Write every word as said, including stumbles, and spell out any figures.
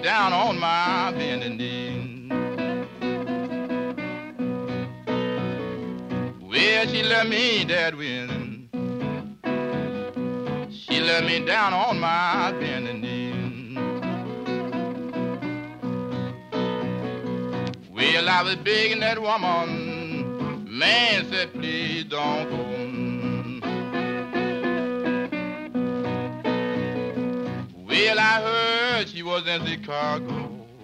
down on my bending knee. Well, she let me that way. She let me down on my bending knee. Well, I was begging that woman. Man said, please don't go. Well, I heard she was in Chicago.